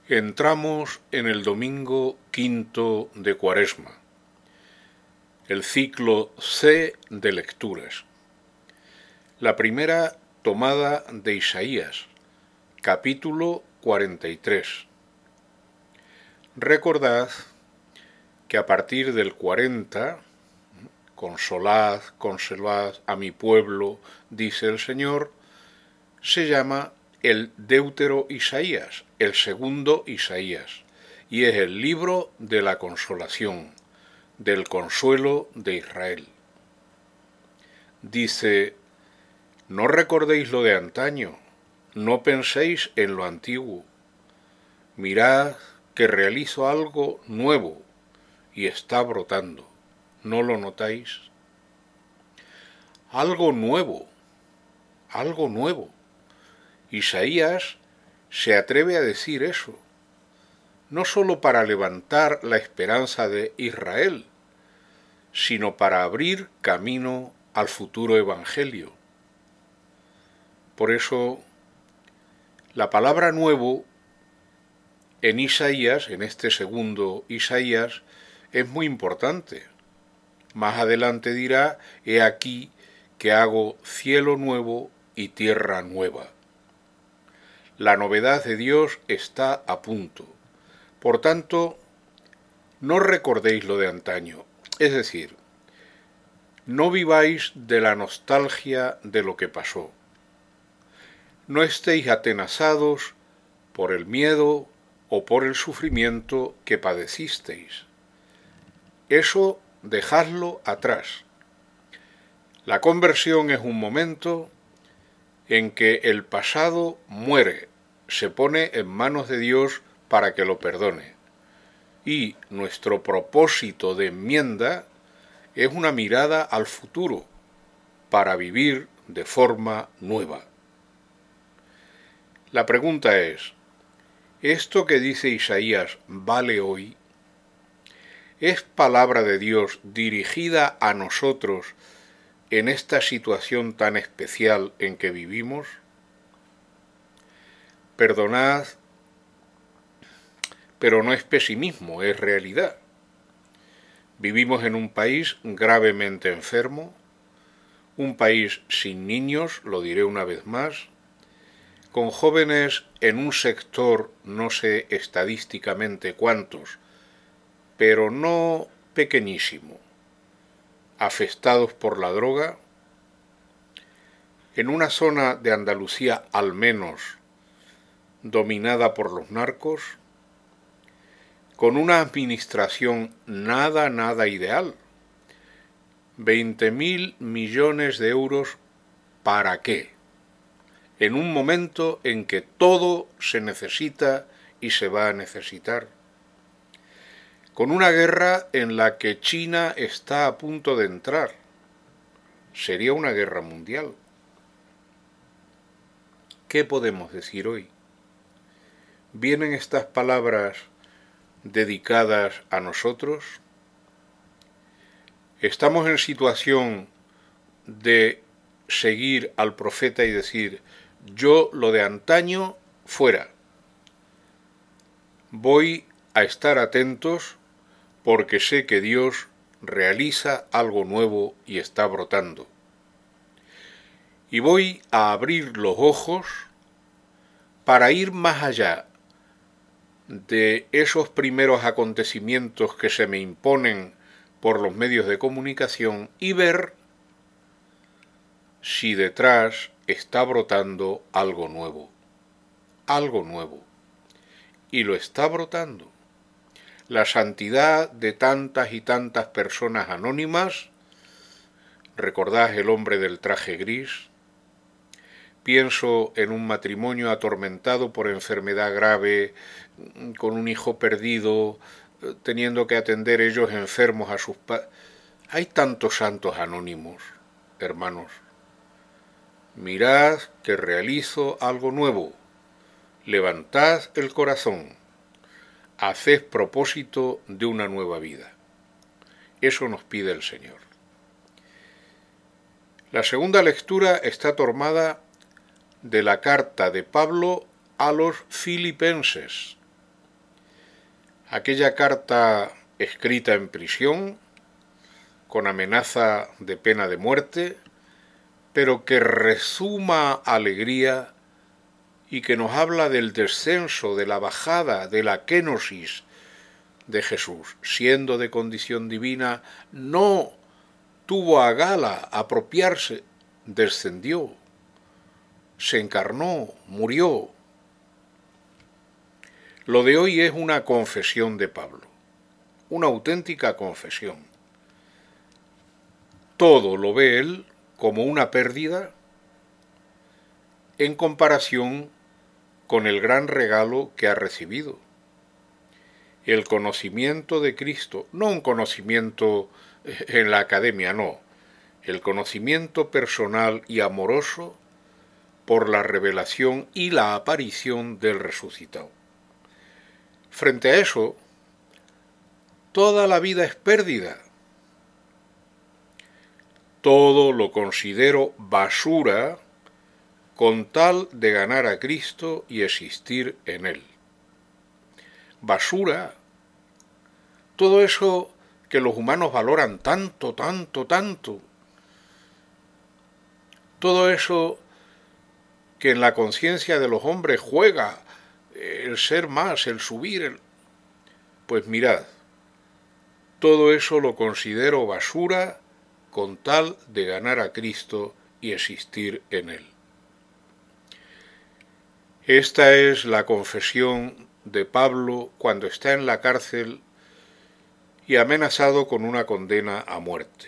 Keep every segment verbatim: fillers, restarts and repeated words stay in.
Entramos en el domingo quinto de Cuaresma, el ciclo C de lecturas. La primera tomada de Isaías, capítulo cuarenta y tres. Recordad que a partir del cuarenta, consolad, consolad a mi pueblo, dice el Señor, se llama el Deutero Isaías, el segundo Isaías, y es el libro de la consolación, del consuelo de Israel. Dice, no recordéis lo de antaño, no penséis en lo antiguo, mirad que realizo algo nuevo y está brotando, ¿no lo notáis? Algo nuevo, algo nuevo. Isaías se atreve a decir eso, no sólo para levantar la esperanza de Israel, sino para abrir camino al futuro evangelio. Por eso, la palabra nuevo en Isaías, en este segundo Isaías, es muy importante. Más adelante dirá, he aquí que hago cielo nuevo y tierra nueva. La novedad de Dios está a punto. Por tanto, no recordéis lo de antaño, es decir, no viváis de la nostalgia de lo que pasó. No estéis atenazados por el miedo o por el sufrimiento que padecisteis. Eso dejadlo atrás. La conversión es un momento en que el pasado muere, se pone en manos de Dios para que lo perdone. Y nuestro propósito de enmienda es una mirada al futuro, para vivir de forma nueva. La pregunta es, ¿esto que dice Isaías vale hoy? ¿Es palabra de Dios dirigida a nosotros en esta situación tan especial en que vivimos? Perdonad, pero no es pesimismo, es realidad. Vivimos en un país gravemente enfermo, un país sin niños, lo diré una vez más, con jóvenes en un sector, no sé estadísticamente cuántos, pero no pequeñísimo, afectados por la droga, en una zona de Andalucía al menos dominada por los narcos, con una administración nada, nada ideal. veinte mil millones de euros, ¿para qué? En un momento en que todo se necesita y se va a necesitar. Con una guerra en la que China está a punto de entrar. Sería una guerra mundial. ¿Qué podemos decir hoy? ¿Vienen estas palabras dedicadas a nosotros? ¿Estamos en situación de seguir al profeta y decir, yo lo de antaño fuera? Voy a estar atentos porque sé que Dios realiza algo nuevo y está brotando. Y voy a abrir los ojos para ir más allá de esos primeros acontecimientos que se me imponen por los medios de comunicación y ver si detrás está brotando algo nuevo, algo nuevo, y lo está brotando. La santidad de tantas y tantas personas anónimas, recordad el hombre del traje gris, pienso en un matrimonio atormentado por enfermedad grave, con un hijo perdido, teniendo que atender ellos enfermos a sus padres. Hay tantos santos anónimos, hermanos. Mirad que realizo algo nuevo. Levantad el corazón. Haced propósito de una nueva vida. Eso nos pide el Señor. La segunda lectura está tomada de la carta de Pablo a los filipenses. Aquella carta escrita en prisión, con amenaza de pena de muerte, pero que rezuma alegría y que nos habla del descenso, de la bajada, de la kenosis de Jesús. Siendo de condición divina, no tuvo a gala apropiarse, descendió, se encarnó, murió. Lo de hoy es una confesión de Pablo, una auténtica confesión. Todo lo ve él como una pérdida en comparación con el gran regalo que ha recibido. El conocimiento de Cristo, no un conocimiento en la academia, no, el conocimiento personal y amoroso por la revelación y la aparición del resucitado. Frente a eso, toda la vida es pérdida. Todo lo considero basura con tal de ganar a Cristo y existir en Él. Basura, todo eso que los humanos valoran tanto, tanto, tanto. Todo eso que en la conciencia de los hombres juega, el ser más, el subir, el... pues mirad, todo eso lo considero basura con tal de ganar a Cristo y existir en Él. Esta es la confesión de Pablo cuando está en la cárcel y amenazado con una condena a muerte.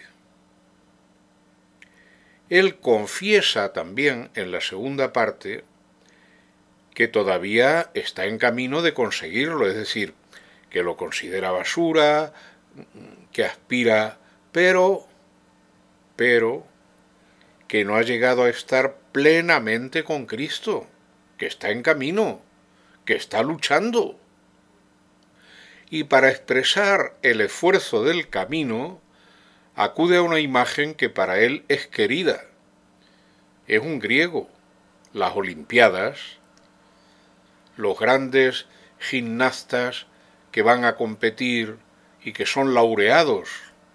Él confiesa también en la segunda parte que todavía está en camino de conseguirlo, es decir, que lo considera basura, que aspira, pero, pero, que no ha llegado a estar plenamente con Cristo, que está en camino, que está luchando. Y para expresar el esfuerzo del camino, acude a una imagen que para él es querida. Es un griego, las Olimpiadas, los grandes gimnastas que van a competir y que son laureados.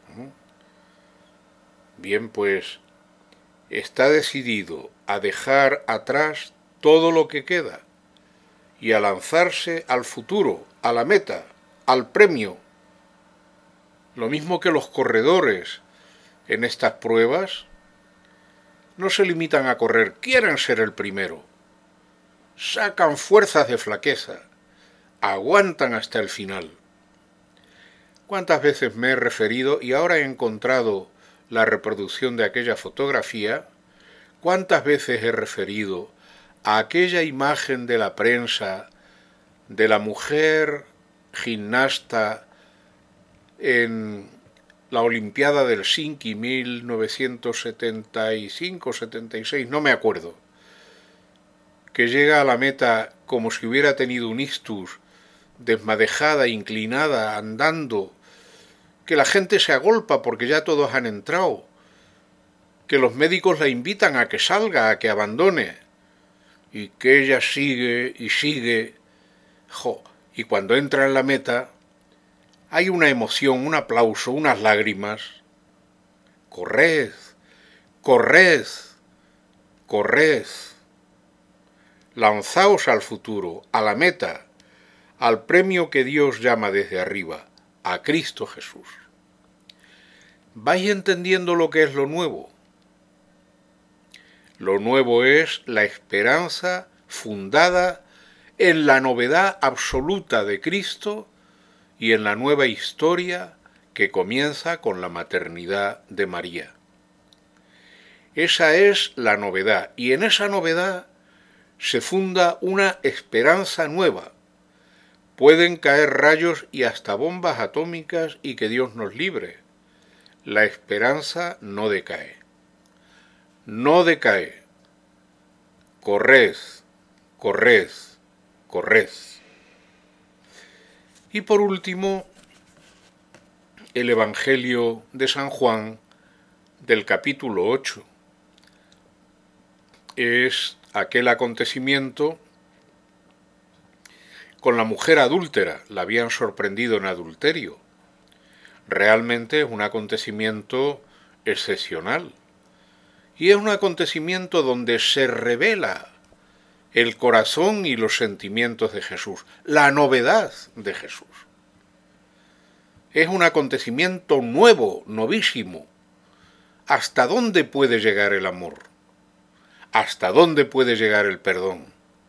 Bien, pues está decidido a dejar atrás todo lo que queda y a lanzarse al futuro, a la meta, al premio. Lo mismo que los corredores en estas pruebas no se limitan a correr, quieren ser el primero. Sacan fuerzas de flaqueza, aguantan hasta el final. ¿Cuántas veces me he referido, y ahora he encontrado la reproducción de aquella fotografía, cuántas veces he referido a aquella imagen de la prensa de la mujer gimnasta en la Olimpiada del Helsinki mil novecientos setenta y cinco setenta y seis, no me acuerdo, que llega a la meta como si hubiera tenido un ictus, desmadejada, inclinada, andando, que la gente se agolpa porque ya todos han entrado, que los médicos la invitan a que salga, a que abandone, y que ella sigue y sigue, jo, y cuando entra en la meta hay una emoción, un aplauso, unas lágrimas. Corred, corred, corred. Lanzaos al futuro, a la meta, al premio que Dios llama desde arriba, a Cristo Jesús. ¿Vais entendiendo lo que es lo nuevo? Lo nuevo es la esperanza fundada en la novedad absoluta de Cristo y en la nueva historia que comienza con la maternidad de María. Esa es la novedad, y en esa novedad se funda una esperanza nueva. Pueden caer rayos y hasta bombas atómicas y que Dios nos libre. La esperanza no decae. No decae. Corred, corred, corred. Y por último, el Evangelio de San Juan del capítulo ocho. Es aquel acontecimiento con la mujer adúltera, la habían sorprendido en adulterio. Realmente es un acontecimiento excepcional. Y es un acontecimiento donde se revela el corazón y los sentimientos de Jesús, la novedad de Jesús. Es un acontecimiento nuevo, novísimo. ¿Hasta dónde puede llegar el amor? ¿Hasta dónde puede llegar el perdón?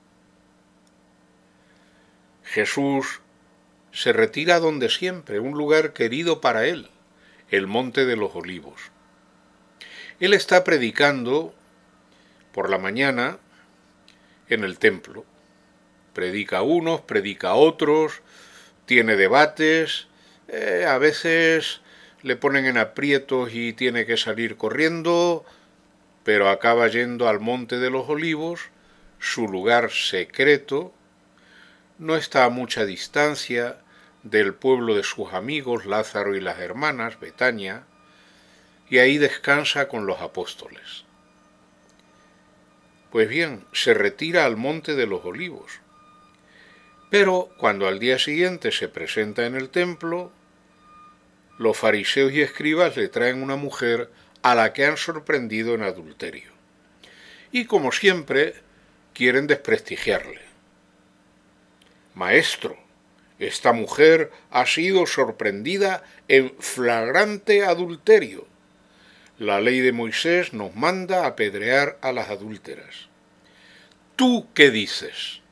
Jesús se retira donde siempre, un lugar querido para él, el Monte de los Olivos. Él está predicando por la mañana en el templo. Predica a unos, predica a otros, tiene debates, eh, a veces le ponen en aprietos y tiene que salir corriendo, pero acaba yendo al Monte de los Olivos, su lugar secreto. No está a mucha distancia del pueblo de sus amigos, Lázaro y las hermanas, Betania, y ahí descansa con los apóstoles. Pues bien, se retira al Monte de los Olivos. Pero cuando al día siguiente se presenta en el templo, los fariseos y escribas le traen una mujer a la que han sorprendido en adulterio. Y como siempre, quieren desprestigiarle. Maestro, esta mujer ha sido sorprendida en flagrante adulterio. La ley de Moisés nos manda apedrear a las adúlteras. ¿Tú qué dices?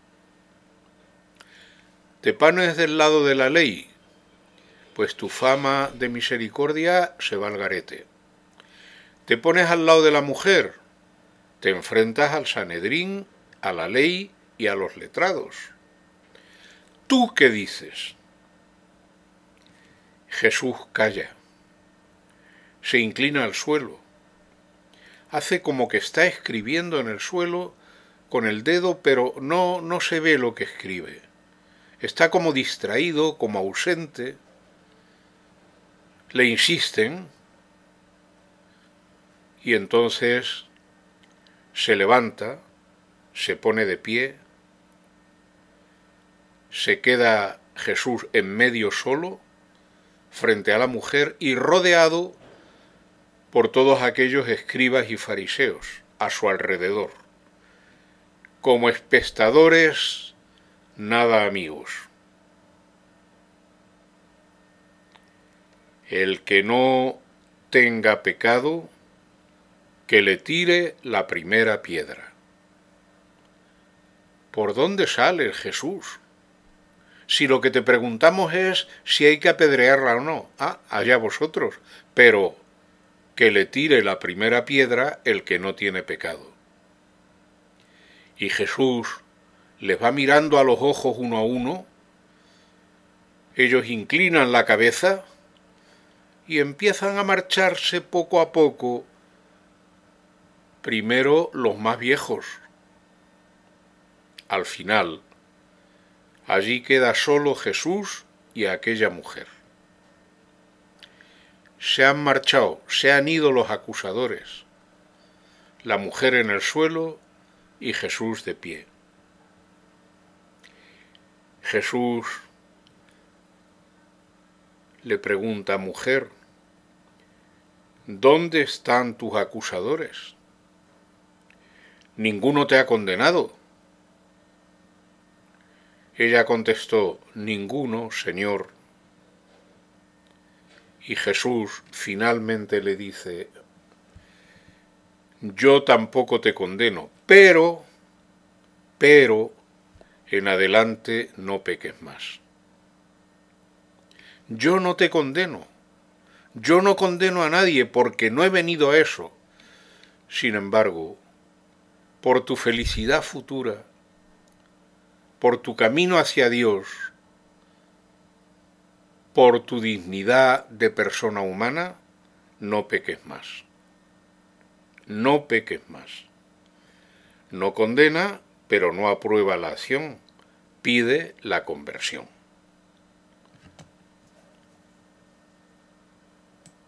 ¿Te pones del lado de la ley? Pues tu fama de misericordia se va al garete. ¿Te pones al lado de la mujer? Te enfrentas al Sanedrín, a la ley y a los letrados. ¿Tú qué dices? Jesús calla. Se inclina al suelo. Hace como que está escribiendo en el suelo con el dedo, pero no, no se ve lo que escribe. Está como distraído, como ausente. Le insisten y entonces se levanta, se pone de pie, se queda Jesús en medio solo, frente a la mujer y rodeado por todos aquellos escribas y fariseos a su alrededor, como espectadores, nada amigos. El que no tenga pecado, que le tire la primera piedra. ¿Por dónde sale Jesús? Si lo que te preguntamos es si hay que apedrearla o no, ah, allá vosotros, pero que le tire la primera piedra el que no tiene pecado. Y Jesús les va mirando a los ojos uno a uno, ellos inclinan la cabeza y empiezan a marcharse poco a poco, primero los más viejos. Al final, allí queda solo Jesús y aquella mujer. Se han marchado, se han ido los acusadores, la mujer en el suelo y Jesús de pie. Jesús le pregunta: mujer, ¿dónde están tus acusadores? ¿Ninguno te ha condenado? Ella contestó: ninguno, Señor. Y Jesús finalmente le dice: yo tampoco te condeno, pero, pero, en adelante no peques más. Yo no te condeno, yo no condeno a nadie porque no he venido a eso. Sin embargo, por tu felicidad futura, por tu camino hacia Dios, por tu dignidad de persona humana, no peques más. No peques más. No condena, pero no aprueba la acción. Pide la conversión.